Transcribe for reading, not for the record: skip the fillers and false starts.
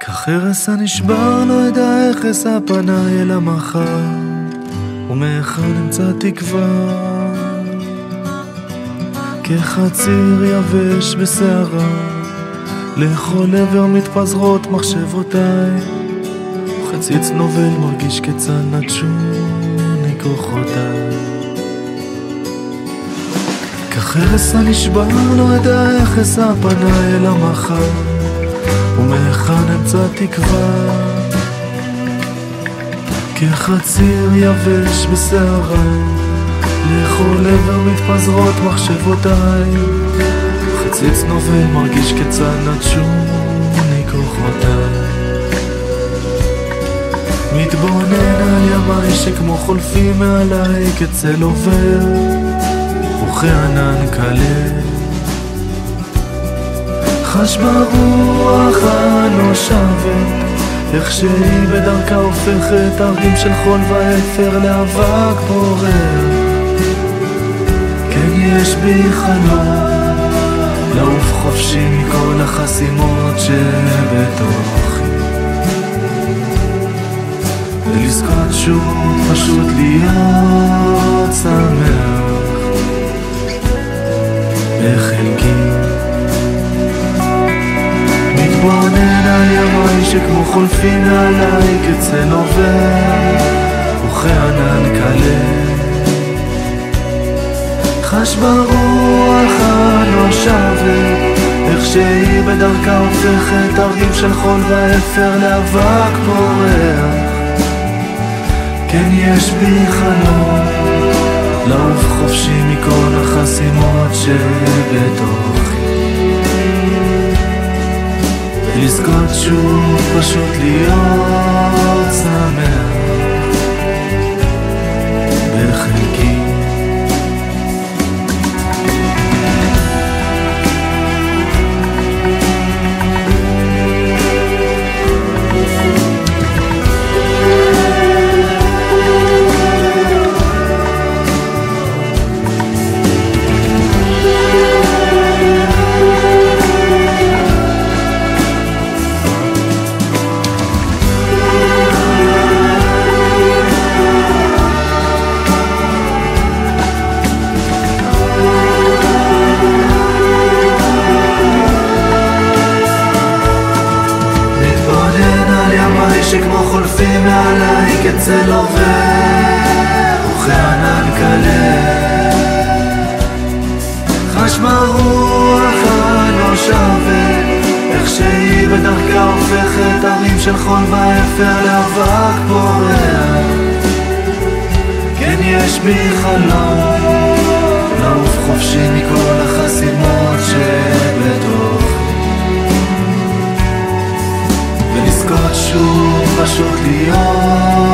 כחרס הנשבר לא יודע איך אשא פניי אל המחר, ומאיכה נמצא תקווה. כחציר יבש בסערה, לכל עבר מתפזרות מחשבותיי, חציץ נובל מרגיש כצל נטשוני כוחותיי. כחרס הנשבר לא יודע איך אשא פניי אל המחר, ומאיכה נמצא תקווה. כחציר יבש בסערה, לכל עבר מתפזרות מחשבותיי, חציץ נובל מרגיש כצל נטשוני כוחותיי. מתבונן על ימיי שכמו חולפים מעליי כצל עובר, וכענן קלה. חש ברוח הנושבת, איך שהיא בדרכה הופכת הרים של חול ואפר לאבק בורר. כן יש בי חלום לעוף חופשי מכל החסימות שבתוכי, ולזכות שוב פשוט להיות שמח בחלקי. מתבונן על ימיי שכמו חולפים עליי כצל עובר, וכענן קלה. חש ברוח הנושבת, איך שהיא בדרכה הופכת הרים של חול ואפר לאבק פורח. כן יש בי חלום לעוף חופשי מכל החסימות שבתוכי, ולזכות שוב פשוט להיות שמח בחלקי. שכמו חולפים מעליי כצל עובר, וכענן קלה. חש ברוח הנושבת, איך שהיא בדרכה הופכת הרים של חול ואפר לאבק פורח. כן יש בי חלום לעוף חופשי מכל החסימות שבתוכי, ולזכות שוב פשוט להיות